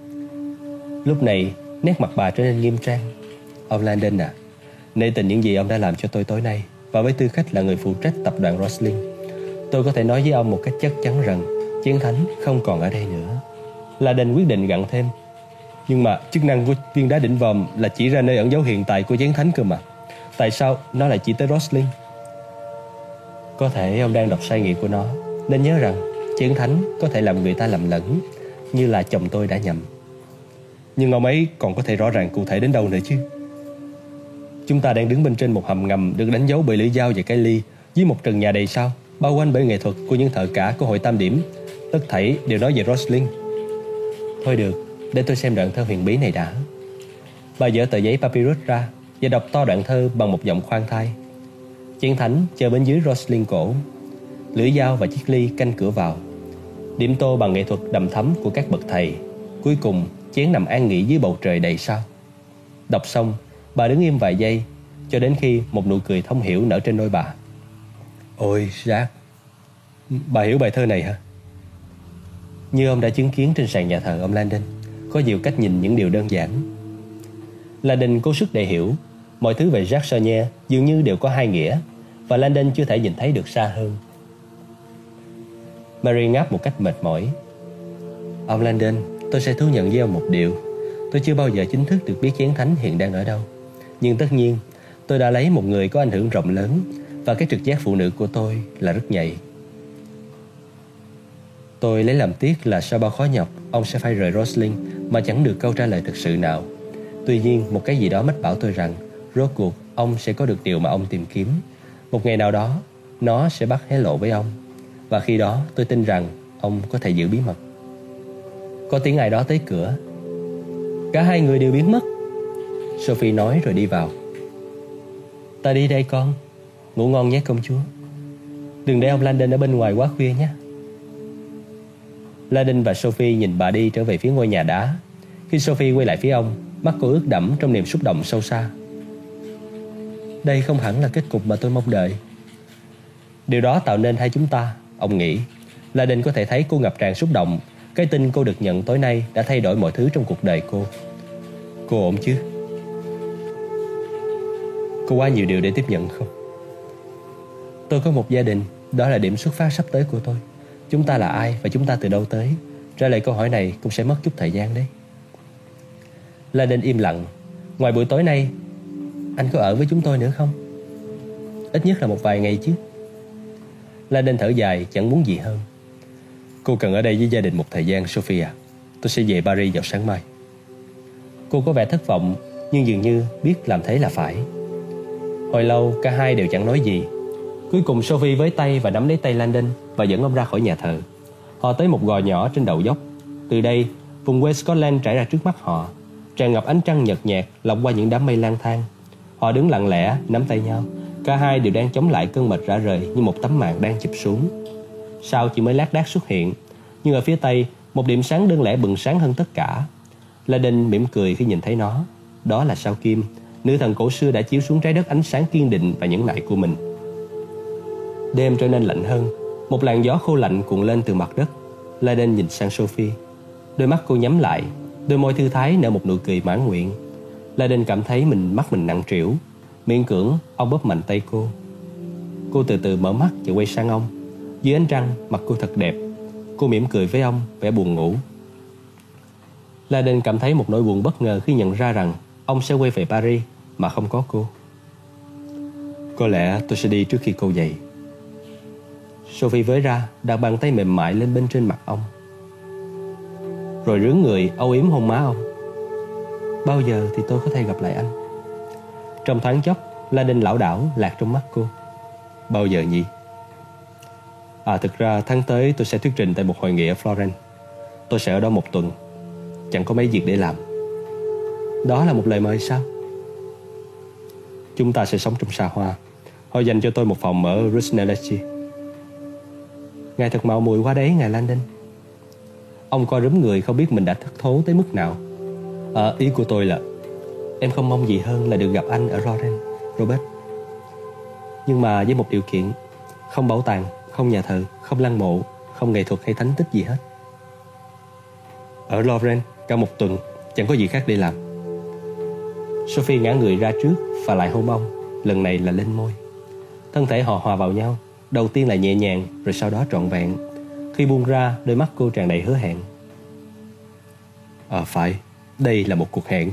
Lúc này, nét mặt bà trở nên nghiêm trang. Ông Landon à, nể tình những gì ông đã làm cho tôi tối nay, và với tư cách là người phụ trách tập đoàn Rosalind, Tôi có thể nói với ông một cách chắc chắn rằng Chiến Thánh không còn ở đây nữa. Laden quyết định gặng thêm. Nhưng mà chức năng của viên đá đỉnh vòm là chỉ ra nơi ẩn dấu hiện tại của Chiến Thánh cơ mà. Tại sao nó lại chỉ tới Rosling? Có thể ông đang đọc sai nghĩa của nó, nên nhớ rằng Chiến Thánh có thể làm người ta lầm lẫn, như là chồng tôi đã nhầm. Nhưng ông ấy còn có thể rõ ràng cụ thể đến đâu nữa chứ? Chúng ta đang đứng bên trên một hầm ngầm được đánh dấu bởi lưỡi dao và cái ly, dưới một trần nhà đầy sao, bao quanh bởi nghệ thuật của những thợ cả của hội Tam Điểm. Tất thảy đều nói về Rosling. Thôi được, để tôi xem đoạn thơ huyền bí này đã. Bà dở tờ giấy papyrus ra và đọc to đoạn thơ bằng một giọng khoan thai. Chiến Thánh chờ bên dưới Rosling cổ, lưỡi dao và chiếc ly canh cửa vào, điểm tô bằng nghệ thuật đầm thắm của các bậc thầy. Cuối cùng chén nằm an nghỉ dưới bầu trời đầy sao. Đọc xong, bà đứng im vài giây, cho đến khi một nụ cười thông hiểu nở trên môi bà. Ôi Jack, bà hiểu bài thơ này hả? Như ông đã chứng kiến trên sàn nhà thờ ông Landon, có nhiều cách nhìn những điều đơn giản. Landon cố sức để hiểu. Mọi thứ về Jacques Chenier dường như đều có hai nghĩa, và Landon chưa thể nhìn thấy được xa hơn. Mary ngáp một cách mệt mỏi. Ông Landon, tôi sẽ thú nhận với ông một điều. Tôi chưa bao giờ chính thức được biết Chiến Thánh hiện đang ở đâu. Nhưng tất nhiên, tôi đã lấy một người có ảnh hưởng rộng lớn, và cái trực giác phụ nữ của tôi là rất nhạy. Tôi lấy làm tiếc là sau bao khó nhọc, ông sẽ phải rời Rosling mà chẳng được câu trả lời thực sự nào. Tuy nhiên, một cái gì đó mách bảo tôi rằng rốt cuộc ông sẽ có được điều mà ông tìm kiếm. Một ngày nào đó, nó sẽ bắt hé lộ với ông. Và khi đó tôi tin rằng ông có thể giữ bí mật. Có tiếng ai đó tới cửa. Cả hai người đều biến mất, Sophie nói rồi đi vào. Ta đi đây con. Ngủ ngon nhé công chúa. Đừng để ông Landon ở bên ngoài quá khuya nhé. Landon và Sophie nhìn bà đi trở về phía ngôi nhà đá. Khi Sophie quay lại phía ông, mắt cô ướt đẫm trong niềm xúc động sâu xa. Đây không hẳn là kết cục mà tôi mong đợi. Điều đó tạo nên hai chúng ta, ông nghĩ. Landon có thể thấy cô ngập tràn xúc động. Cái tin cô được nhận tối nay đã thay đổi mọi thứ trong cuộc đời cô. Cô ổn chứ? Có quá nhiều điều để tiếp nhận không? Tôi có một gia đình. Đó là điểm xuất phát sắp tới của tôi. Chúng ta là ai và chúng ta từ đâu tới? Trả lời câu hỏi này cũng sẽ mất chút thời gian đấy. Landon im lặng. Ngoài buổi tối nay, anh có ở với chúng tôi nữa không? Ít nhất là một vài ngày chứ. Landon thở dài, chẳng muốn gì hơn. Cô cần ở đây với gia đình một thời gian, Sophie à. Tôi sẽ về Paris vào sáng mai. Cô có vẻ thất vọng, nhưng dường như biết làm thế là phải. Hồi lâu cả hai đều chẳng nói gì. Cuối cùng Sophie với tay và nắm lấy tay Landon và dẫn ông ra khỏi nhà thờ. Họ tới một gò nhỏ trên đầu dốc. Từ đây, vùng quê Scotland trải ra trước mắt họ, tràn ngập ánh trăng nhợt nhạt lọc qua những đám mây lang thang. Họ đứng lặng lẽ nắm tay nhau. Cả hai đều đang chống lại cơn mệt rã rời như một tấm màn đang chụp xuống. Sao chỉ mới lác đác xuất hiện, nhưng ở phía tây một điểm sáng đơn lẻ bừng sáng hơn tất cả. Landon mỉm cười khi nhìn thấy nó. Đó là sao Kim, nữ thần cổ xưa đã chiếu xuống trái đất ánh sáng kiên định và nhẫn nại của mình. Đêm trở nên lạnh hơn. Một làn gió khô lạnh cuộn lên từ mặt đất. Landon nhìn sang Sophie. Đôi mắt cô nhắm lại, đôi môi thư thái nở một nụ cười mãn nguyện. Landon cảm thấy mắt mình nặng trĩu. Miễn cưỡng ông bóp mạnh tay cô. Cô từ từ mở mắt và quay sang ông. Dưới ánh trăng mặt cô thật đẹp. Cô mỉm cười với ông, vẻ buồn ngủ. Landon cảm thấy một nỗi buồn bất ngờ khi nhận ra rằng ông sẽ quay về Paris mà không có cô. Có lẽ tôi sẽ đi trước khi cô dậy. Sophie với ra, đặt bàn tay mềm mại lên bên trên mặt ông, rồi rướn người âu yếm hôn má ông. Bao giờ thì tôi có thể gặp lại anh? Trong thoáng chốc, Landon lảo đảo lạc trong mắt cô. Bao giờ nhỉ? Thực ra tháng tới tôi sẽ thuyết trình tại một hội nghị ở Florence. Tôi sẽ ở đó một tuần. Chẳng có mấy việc để làm. Đó là một lời mời sao? Chúng ta sẽ sống trong xa hoa. Họ dành cho tôi một phòng ở Rusnellechi. Ngài thật mạo muội quá đấy, ngài Landon. Ông co rúm người, không biết mình đã thất thố tới mức nào. Ý của tôi là em không mong gì hơn là được gặp anh ở Rouen, Robert. Nhưng mà với một điều kiện. Không bảo tàng, không nhà thờ, không lăng mộ, không nghệ thuật hay thánh tích gì hết. Ở Rouen cả một tuần, chẳng có gì khác để làm. Sophie ngã người ra trước và lại hôn ông. Lần này là lên môi. Thân thể họ hòa vào nhau. Đầu tiên là nhẹ nhàng, rồi sau đó trọn vẹn. Khi buông ra, đôi mắt cô tràn đầy hứa hẹn. Phải, đây là một cuộc hẹn.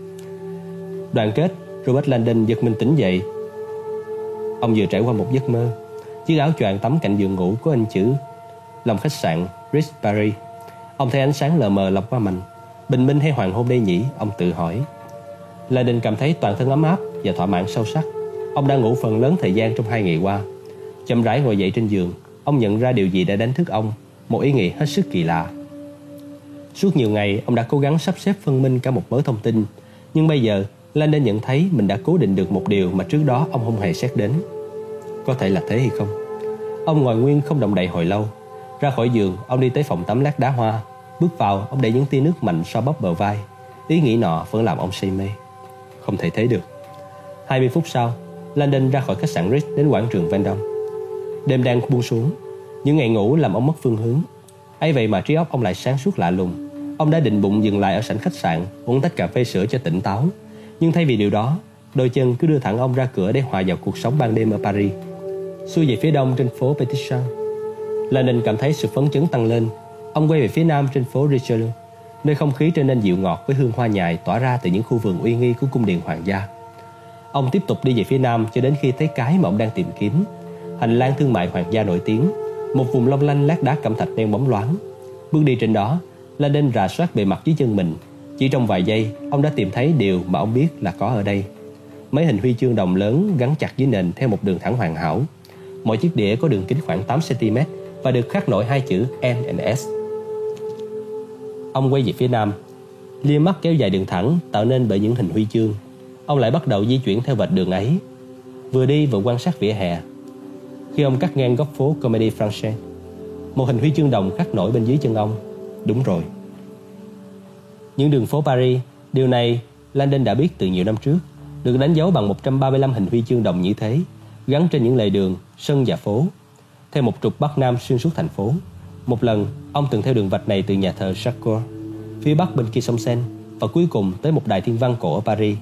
Đoạn kết, Robert Landon giật mình tỉnh dậy. Ông vừa trải qua một giấc mơ. Chiếc áo choàng tắm cạnh giường ngủ có in chữ lòng khách sạn Ritz Paris. Ông thấy ánh sáng lờ mờ lọc qua mành. Bình minh hay hoàng hôn đây nhỉ? Ông tự hỏi. Landon cảm thấy toàn thân ấm áp và thỏa mãn sâu sắc. Ông đã ngủ phần lớn thời gian trong 2 ngày qua. Chậm rãi ngồi dậy trên giường, ông nhận ra điều gì đã đánh thức ông. Một ý nghĩ hết sức kỳ lạ. Suốt nhiều ngày, ông đã cố gắng sắp xếp phân minh cả một mớ thông tin. Nhưng bây giờ, Landon nhận thấy mình đã cố định được một điều mà trước đó ông không hề xét đến. Có thể là thế hay không? Ông ngồi nguyên không động đậy hồi lâu. Ra khỏi giường, ông đi tới phòng tắm lát đá hoa. Bước vào, ông để những tia nước mạnh xoa bóp bờ vai. Ý nghĩ nọ vẫn làm ông say mê. Không thể thế được. 20 phút sau, Landon ra khỏi khách sạn Ritz đến quảng trường Vendôme. Đêm đang buông xuống. Những ngày ngủ làm ông mất phương hướng. ấy vậy mà trí óc ông lại sáng suốt lạ lùng. Ông đã định bụng dừng lại ở sảnh khách sạn, uống tách cà phê sữa cho tỉnh táo. Nhưng thay vì điều đó, đôi chân cứ đưa thẳng ông ra cửa để hòa vào cuộc sống ban đêm ở Paris. Xuôi về phía đông trên phố Petit Champ, Landon cảm thấy sự phấn chấn tăng lên. Ông quay về phía nam trên phố Richelieu, nơi không khí trở nên dịu ngọt với hương hoa nhài tỏa ra từ những khu vườn uy nghi của cung điện hoàng gia. Ông tiếp tục đi về phía nam cho đến khi thấy cái mà ông đang tìm kiếm, hành lang thương mại hoàng gia nổi tiếng, một vùng long lanh lát đá cẩm thạch đen bóng loáng. Bước đi trên đó, Landon rà soát bề mặt dưới chân mình. Chỉ trong vài giây, ông đã tìm thấy điều mà ông biết là có ở đây. Mấy hình huy chương đồng lớn gắn chặt dưới nền theo một đường thẳng hoàn hảo. Mỗi chiếc đĩa có đường kính khoảng 8 cm và được khắc nổi hai chữ N and S. Ông quay về phía nam, lia mắt kéo dài đường thẳng tạo nên bởi những hình huy chương. Ông lại bắt đầu di chuyển theo vạch đường ấy, vừa đi vừa quan sát vỉa hè. Khi ông cắt ngang góc phố Comédie Française, một hình huy chương đồng khắc nổi bên dưới chân ông. Đúng rồi, những đường phố Paris, điều này Landon đã biết từ nhiều năm trước, được đánh dấu bằng 135 hình huy chương đồng như thế, gắn trên những lề đường, sân và phố, theo một trục bắc nam xuyên suốt thành phố. Một lần, ông từng theo đường vạch này từ nhà thờ Charcot, phía bắc bên kia sông Seine, và cuối cùng tới một đài thiên văn cổ ở Paris.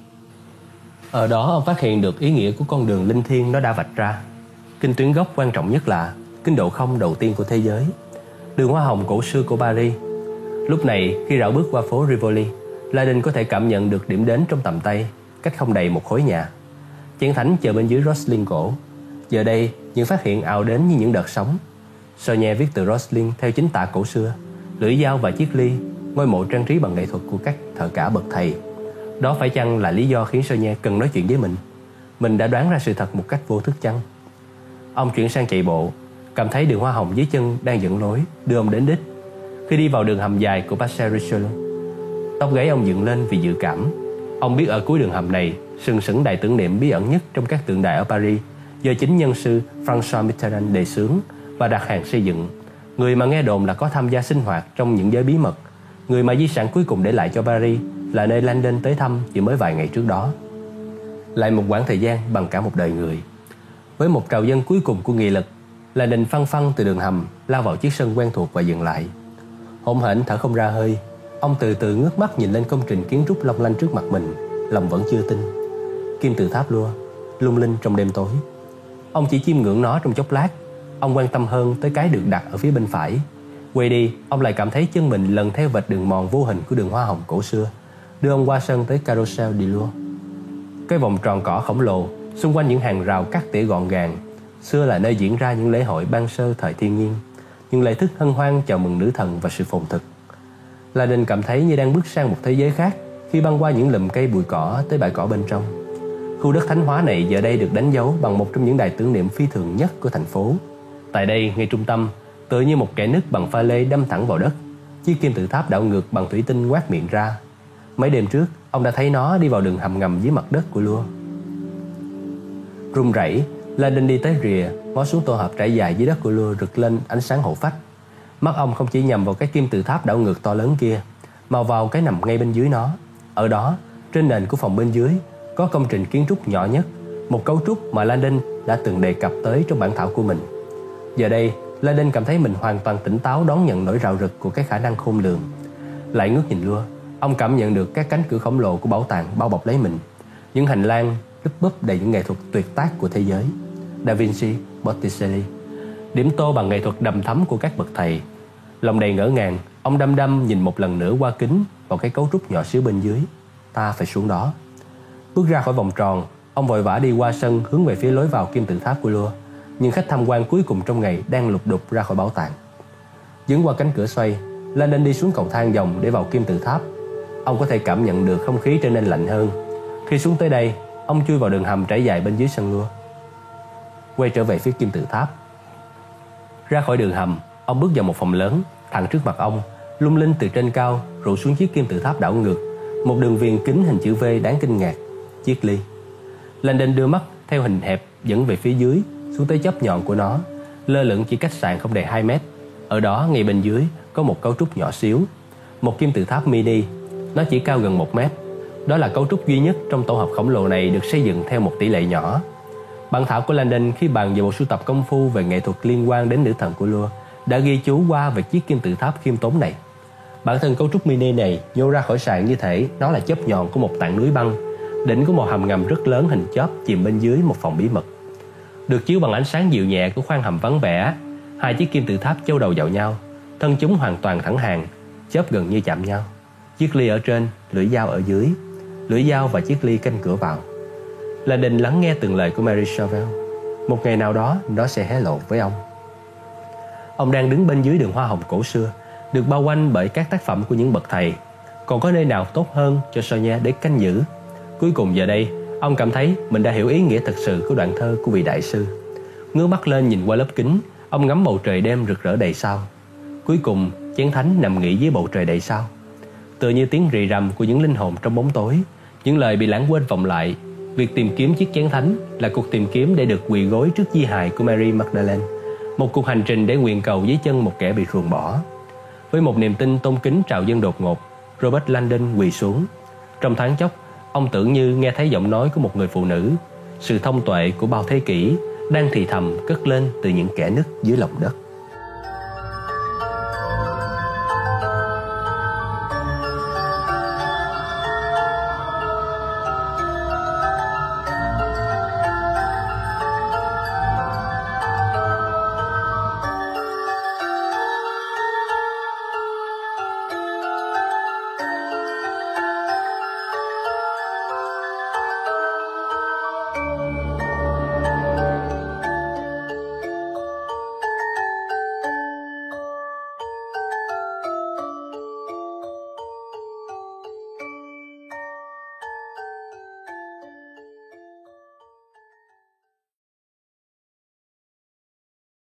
Ở đó ông phát hiện được ý nghĩa của con đường linh thiêng nó đã vạch ra. Kinh tuyến gốc quan trọng nhất là kinh độ không đầu tiên của thế giới, đường hoa hồng cổ xưa của Paris. Lúc này, khi rảo bước qua phố Rivoli, Landon có thể cảm nhận được điểm đến trong tầm tay, cách không đầy một khối nhà. Chén thánh chờ bên dưới Rosling cổ. Giờ đây, những phát hiện ào đến như những đợt sóng. Sonia viết từ Rosling theo chính tả cổ xưa, lưỡi dao và chiếc ly, ngôi mộ trang trí bằng nghệ thuật của các thợ cả bậc thầy. Đó phải chăng là lý do khiến Sonia cần nói chuyện với mình? Mình đã đoán ra sự thật một cách vô thức chăng? Ông chuyển sang chạy bộ, cảm thấy đường hoa hồng dưới chân đang dẫn lối, đưa ông đến đích. Khi đi vào đường hầm dài của Passage Richelieu, tóc gáy ông dựng lên vì dự cảm. Ông biết ở cuối đường hầm này sừng sững đài tưởng niệm bí ẩn nhất trong các tượng đài ở Paris, do chính nhân sư François Mitterrand đề xướng và đặt hàng xây dựng. Người mà nghe đồn là có tham gia sinh hoạt trong những giới bí mật, người mà di sản cuối cùng để lại cho Paris là nơi Landon tới thăm chỉ mới vài ngày trước đó. Lại một quãng thời gian bằng cả một đời người. Với một trào dâng cuối cùng của nghị lực, Landon phăng phăng từ đường hầm lao vào chiếc sân quen thuộc và dừng lại. Hổn hển thở không ra hơi, ông từ từ ngước mắt nhìn lên công trình kiến trúc long lanh trước mặt mình, lòng vẫn chưa tin. Kim tự tháp Louvre lung linh trong đêm tối. Ông chỉ chiêm ngưỡng nó trong chốc lát. Ông quan tâm hơn tới cái được đặt ở phía bên phải. Quay đi, ông lại cảm thấy chân mình lần theo vệt đường mòn vô hình của đường hoa hồng cổ xưa, đưa ông qua sân tới Carrousel de Louvre. Cái vòng tròn cỏ khổng lồ xung quanh những hàng rào cắt tỉa gọn gàng, xưa là nơi diễn ra những lễ hội ban sơ thời thiên nhiên, những lễ thức hân hoan chào mừng nữ thần và sự phồn thực. Landon cảm thấy như đang bước sang một thế giới khác khi băng qua những lùm cây bụi cỏ tới bãi cỏ bên trong. Khu đất thánh hóa này giờ đây được đánh dấu bằng một trong những đài tưởng niệm phi thường nhất của thành phố. Tại đây, ngay trung tâm, tựa như một kẽ nứt bằng pha lê đâm thẳng vào đất, chiếc kim tự tháp đảo ngược bằng thủy tinh ngoác miệng ra. Mấy đêm trước, ông đã thấy nó đi vào đường hầm ngầm dưới mặt đất của Louvre. Run rẩy, Landon đi tới rìa, ngó xuống tổ hợp trải dài dưới đất của Louvre rực lên ánh sáng hổ phách. Mắt ông không chỉ nhầm vào cái kim tự tháp đảo ngược to lớn kia, mà vào cái nằm ngay bên dưới nó. Ở đó, trên nền của phòng bên dưới, có công trình kiến trúc nhỏ nhất, một cấu trúc mà Landon đã từng đề cập tới trong bản thảo của mình. Giờ đây, Landon cảm thấy mình hoàn toàn tỉnh táo đón nhận nỗi rạo rực của cái khả năng khôn lường. Lại ngước nhìn Louvre, ông cảm nhận được các cánh cửa khổng lồ của bảo tàng bao bọc lấy mình, những hành lang lúp búp đầy những nghệ thuật tuyệt tác của thế giới. Da Vinci, Botticelli, điểm tô bằng nghệ thuật đầm thắm của các bậc thầy. Lòng đầy ngỡ ngàng, ông đăm đăm nhìn một lần nữa qua kính vào cái cấu trúc nhỏ xíu bên dưới. Ta phải xuống đó. Bước ra khỏi vòng tròn, ông vội vã đi qua sân hướng về phía lối vào kim tự tháp của Louvre. Nhưng khách tham quan cuối cùng trong ngày đang lục đục ra khỏi bảo tàng. Dấn qua cánh cửa xoay, Landon đi xuống cầu thang vòng để vào kim tự tháp. Ông có thể cảm nhận được không khí trở nên lạnh hơn. Khi xuống tới đây, ông chui vào đường hầm trải dài bên dưới sân Louvre. Quay trở về phía kim tự tháp. Ra khỏi đường hầm, ông bước vào một phòng lớn. Thẳng trước mặt ông, lung linh từ trên cao rủ xuống chiếc kim tự tháp đảo ngược, một đường viền kính hình chữ V đáng kinh ngạc, chiếc ly. Landon đưa mắt theo hình hẹp dẫn về phía dưới, xuống tới chóp nhọn của nó, lơ lửng chỉ cách sàn không đầy 2 mét. Ở đó ngay bên dưới có một cấu trúc nhỏ xíu, một kim tự tháp mini. Nó chỉ cao gần 1 mét. Đó là cấu trúc duy nhất trong tổ hợp khổng lồ này được xây dựng theo một tỷ lệ nhỏ. Bản thảo của Landon khi bàn về bộ sưu tập công phu về nghệ thuật liên quan đến nữ thần của Louvre đã ghi chú qua về chiếc kim tự tháp khiêm tốn này. Bản thân cấu trúc mini này nhô ra khỏi sàn như thể nó là chóp nhọn của một tảng núi băng. Đỉnh của một hầm ngầm rất lớn hình chóp chìm bên dưới một phòng bí mật. Được chiếu bằng ánh sáng dịu nhẹ của khoang hầm vắng vẻ, hai chiếc kim tự tháp châu đầu vào nhau, thân chúng hoàn toàn thẳng hàng, chóp gần như chạm nhau. Chiếc ly ở trên, lưỡi dao ở dưới, lưỡi dao và chiếc ly canh cửa vào. Landon lắng nghe từng lời của Mary Chauvel. Một ngày nào đó nó sẽ hé lộ với ông. Ông đang đứng bên dưới đường hoa hồng cổ xưa, được bao quanh bởi các tác phẩm của những bậc thầy. Còn có nơi nào tốt hơn cho Sonia để canh giữ? Cuối cùng giờ đây, ông cảm thấy mình đã hiểu ý nghĩa thật sự của đoạn thơ của vị đại sư. Ngước mắt lên nhìn qua lớp kính, ông ngắm bầu trời đêm rực rỡ đầy sao. Cuối cùng, chén thánh nằm nghỉ dưới bầu trời đầy sao. Tựa như tiếng rì rầm của những linh hồn trong bóng tối, những lời bị lãng quên vọng lại. Việc tìm kiếm chiếc chén thánh là cuộc tìm kiếm để được quỳ gối trước di hài của Mary Magdalene, một cuộc hành trình để nguyện cầu dưới chân một kẻ bị ruồng bỏ. Với một niềm tin tôn kính trào dâng đột ngột, Robert Landon quỳ xuống. Trong thoáng chốc, ông tưởng như nghe thấy giọng nói của một người phụ nữ, sự thông tuệ của bao thế kỷ đang thì thầm cất lên từ những kẽ nứt dưới lòng đất.